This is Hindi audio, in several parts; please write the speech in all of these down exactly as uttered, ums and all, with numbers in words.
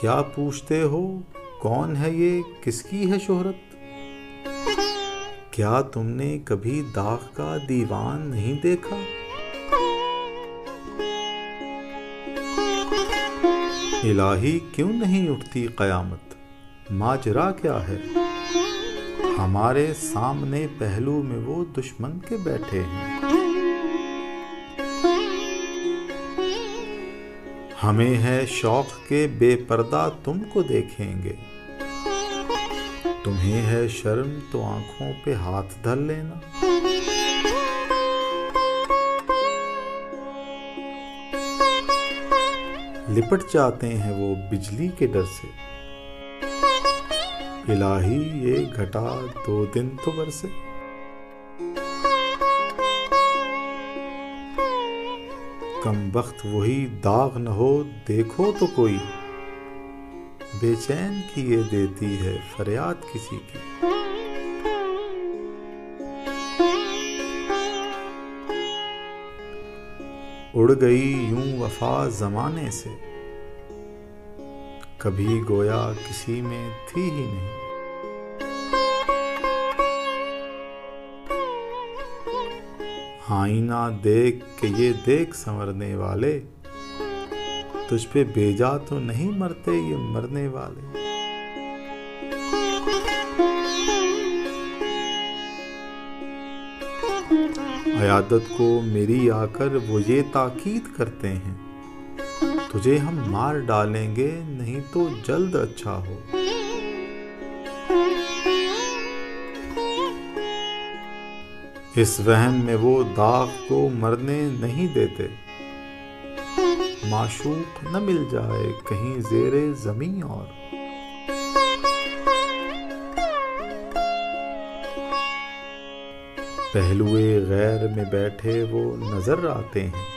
क्या पूछते हो, कौन है ये, किसकी है शोहरत? क्या तुमने कभी दाग का दीवान नहीं देखा? इलाही क्यों नहीं उठती कयामत, माजरा क्या है? हमारे सामने पहलू में वो दुश्मन के बैठे हैं। हमें है शौक के बेपर्दा तुमको देखेंगे, तुम्हें है शर्म तो आंखों पे हाथ धर लेना। लिपट जाते हैं वो बिजली के डर से, इलाही ये घटा दो दिन तो बरसे। कम वक्त वही दाग न हो देखो तो कोई, बेचैन किए देती है फरियाद किसी की। उड़ गई यूं वफा जमाने से, कभी गोया किसी में थी ही नहीं। आईना देख के ये देख संवरने वाले, तुझ पे बेजा तो नहीं मरते ये मरने वाले। अयादत को मेरी आकर वो ये ताकीद करते हैं, तुझे हम मार डालेंगे नहीं तो जल्द अच्छा हो। इस वहम में वो दाग को मरने नहीं देते, माशूक न मिल जाए कहीं ज़ेरे ज़मीं और। पहलुए गैर में बैठे वो नजर आते हैं,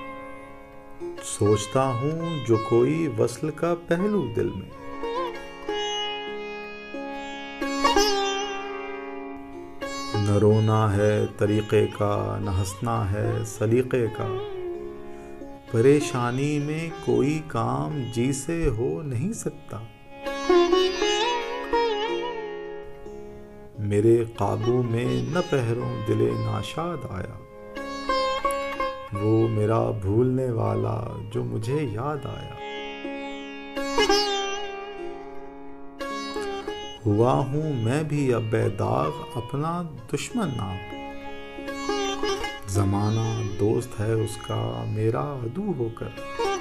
सोचता हूँ जो कोई वस्ल का पहलू दिल में। न रोना है तरीक़े का, न हंसना है सलीक़े का, परेशानी में कोई काम जी से हो नहीं सकता। मेरे काबू में न पहरों दिले नाशाद आया, वो मेरा भूलने वाला जो मुझे याद आया। हुआ हूँ मैं भी अब बेदाग अपना दुश्मन नाप, जमाना दोस्त है उसका मेरा अदू होकर।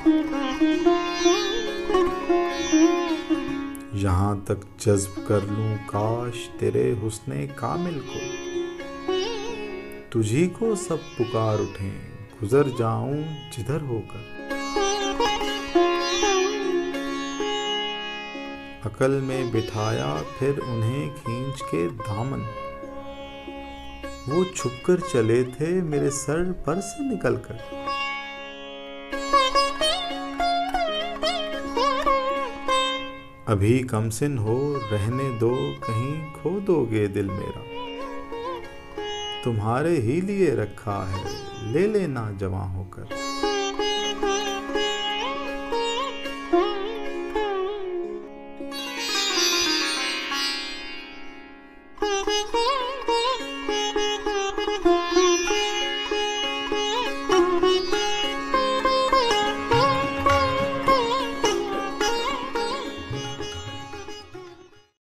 यहाँ तक जज्ब कर लूं काश तेरे हुस्ने कामिल को, तुझी को सब पुकार उठें गुजर जाऊं जिधर होकर। अकल में बिठाया फिर उन्हें खींच के दामन, वो छुपकर चले थे मेरे सर पर से निकलकर। अभी कमसिन हो रहने दो कहीं खो दोगे दिल मेरा, तुम्हारे ही लिए रखा है ले लेना जवां होकर।